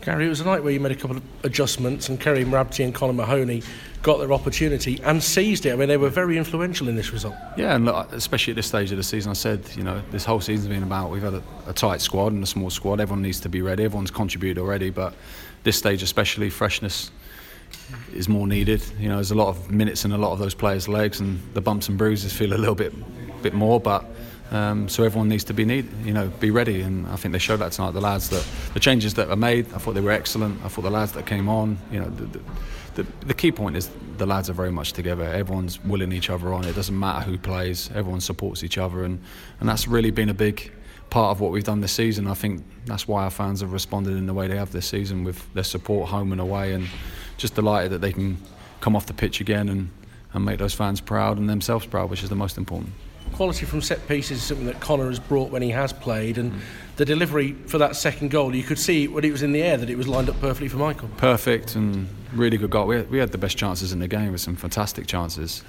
Gary, it was a night where you made a couple of adjustments and Kerry Mrabti and Colin Mahoney got their opportunity and seized it. I mean, they were very influential in this result. Yeah, and look, especially at this stage of the season, I said, this whole season's been about, we've had a tight squad and a small squad. Everyone needs to be ready. Everyone's contributed already, but this stage especially, freshness is more needed. There's a lot of minutes in a lot of those players' legs, and the bumps and bruises feel a little bit more, but so everyone needs to be ready, and I think they showed that tonight. The lads, the changes that were made, I thought they were excellent. I thought the lads that came on, the key point is the lads are very much together. Everyone's willing each other on. It doesn't matter who plays. Everyone supports each other, and that's really been a big part of what we've done this season. I think that's why our fans have responded in the way they have this season, with their support home and away, and just delighted that they can come off the pitch again and make those fans proud and themselves proud, which is the most important. Quality from set pieces is something that Connor has brought when he has played, and the delivery for that second goal, you could see when it was in the air that it was lined up perfectly for Michael. Perfect, and really good goal. We had the best chances in the game, with some fantastic chances,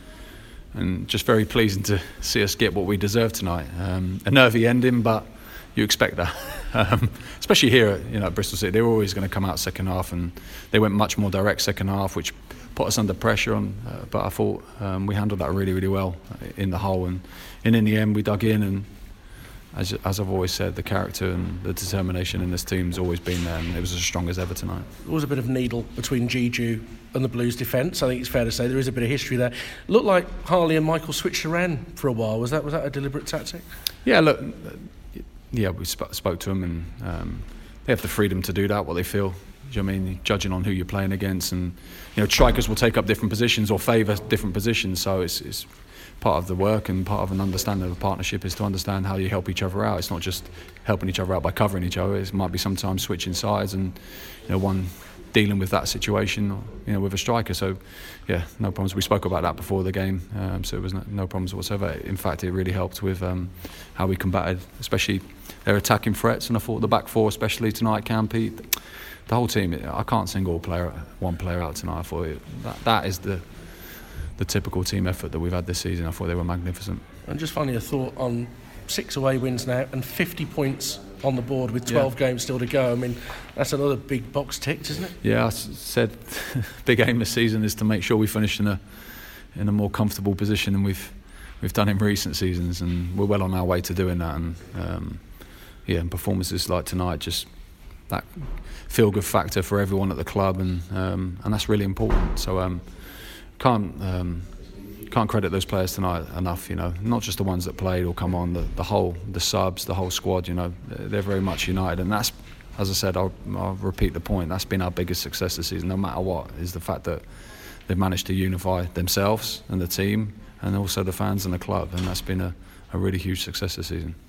and just very pleasing to see us get what we deserved tonight. A nervy ending, but you expect that. Especially here at Bristol City, they were always going to come out second half, and they went much more direct second half, which put us under pressure but I thought we handled that really, really well in the hole, and in the end we dug in, and as I've always said, the character and the determination in this team's always been there, and it was as strong as ever tonight. There was a bit of needle between Jeju and the Blues defence. I think it's fair to say there is a bit of history there. Looked like Harley and Michael switched around for a while. Was that a deliberate tactic? Yeah, look, we spoke to them, and they have the freedom to do that, what they feel. Do you know what I mean? Judging on who you're playing against, and strikers will take up different positions or favour different positions. So it's part of the work, and part of an understanding of a partnership is to understand how you help each other out. It's not just helping each other out by covering each other. It might be sometimes switching sides, and one dealing with that situation, with a striker. So yeah, no problems. We spoke about that before the game, so it was no problems whatsoever. In fact, it really helped with how we combated, especially their attacking threats. And I thought the back four, especially tonight, Campy, the whole team. I can't single one player out tonight. I thought that is the typical team effort that we've had this season. I thought they were magnificent. And just finally, a thought on 6 away wins now and 50 points on the board with 12 games still to go. I mean, that's another big box ticked, isn't it? Yeah, I said big aim this season is to make sure we finish in a more comfortable position than we've done in recent seasons, and we're well on our way to doing that. And and performances like tonight, just that feel-good factor for everyone at the club, and that's really important. So can't credit those players tonight enough. Not just the ones that played or come on, the subs, the whole squad. They're very much united, and that's, as I said, I'll repeat the point. That's been our biggest success this season, no matter what, is the fact that they've managed to unify themselves and the team, and also the fans and the club, and that's been a really huge success this season.